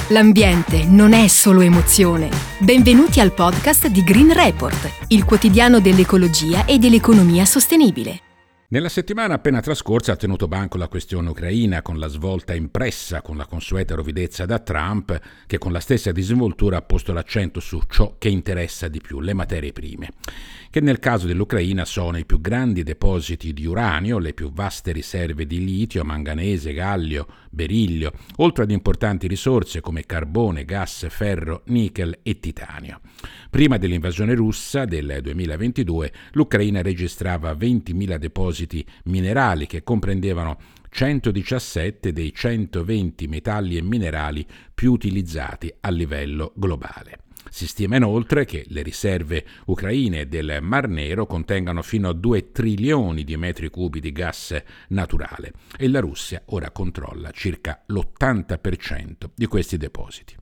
L'ambiente non è solo emozione. Benvenuti al podcast di Green Report, il quotidiano dell'ecologia e dell'economia sostenibile. Nella settimana appena trascorsa ha tenuto banco la questione ucraina, con la svolta impressa con la consueta rovidezza da Trump, che con la stessa disinvoltura ha posto l'accento su ciò che interessa di più, le materie prime, che nel caso dell'Ucraina sono i più grandi depositi di uranio, le più vaste riserve di litio, manganese, gallio, berillio, oltre ad importanti risorse come carbone, gas, ferro, nichel e titanio. Prima dell'invasione russa del 2022, l'Ucraina registrava 20.000 depositi minerali che comprendevano 117 dei 120 metalli e minerali più utilizzati a livello globale. Si stima inoltre che le riserve ucraine del Mar Nero contengano fino a 2 trilioni di metri cubi di gas naturale e la Russia ora controlla circa l'80% di questi depositi.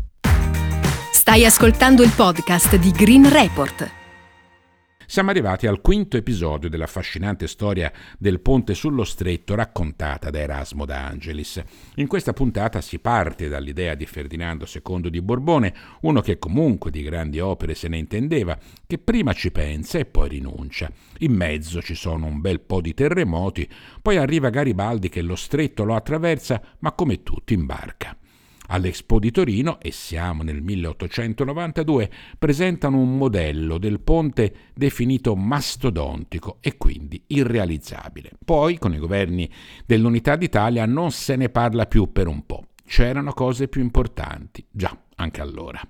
Stai ascoltando il podcast di Green Report. Siamo arrivati al quinto episodio dell'affascinante storia del ponte sullo stretto raccontata da Erasmo d'Angelis. In questa puntata si parte dall'idea di Ferdinando II di Borbone, uno che comunque di grandi opere se ne intendeva, che prima ci pensa e poi rinuncia. In mezzo ci sono un bel po' di terremoti, poi arriva Garibaldi che lo stretto lo attraversa, ma come tutti imbarca. All'Expo di Torino, e siamo nel 1892, presentano un modello del ponte definito mastodontico e quindi irrealizzabile. Poi, con i governi dell'Unità d'Italia, non se ne parla più per un po'. C'erano cose più importanti, già, anche allora.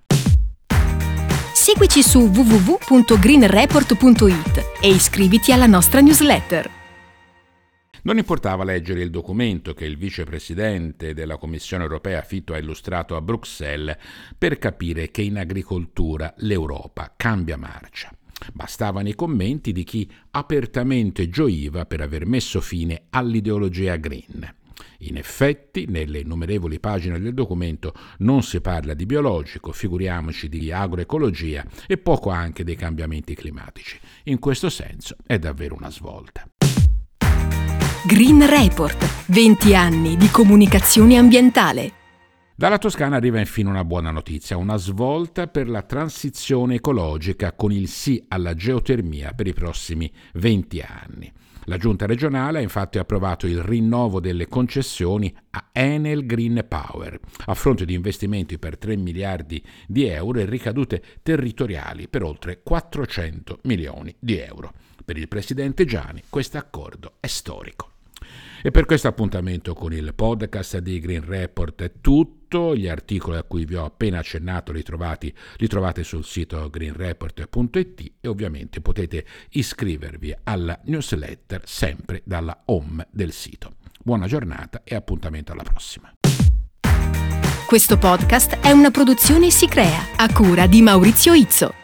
Seguici su www.greenreport.it e iscriviti alla nostra newsletter. Non importava leggere il documento che il vicepresidente della Commissione europea Fitto ha illustrato a Bruxelles per capire che in agricoltura l'Europa cambia marcia. Bastavano i commenti di chi apertamente gioiva per aver messo fine all'ideologia green. In effetti, nelle innumerevoli pagine del documento non si parla di biologico, figuriamoci di agroecologia e poco anche dei cambiamenti climatici. In questo senso è davvero una svolta. Green Report, 20 anni di comunicazione ambientale. Dalla Toscana arriva infine una buona notizia, una svolta per la transizione ecologica con il sì alla geotermia per i prossimi 20 anni. La Giunta regionale ha infatti approvato il rinnovo delle concessioni a Enel Green Power, a fronte di investimenti per 3 miliardi di euro e ricadute territoriali per oltre 400 milioni di euro. Per il presidente Giani questo accordo è storico. E per questo appuntamento con il podcast di Green Report è tutto. Gli articoli a cui vi ho appena accennato li trovate sul sito greenreport.it e ovviamente potete iscrivervi alla newsletter sempre dalla home del sito. Buona giornata e appuntamento alla prossima. Questo podcast è una produzione Si Crea, a cura di Maurizio Izzo.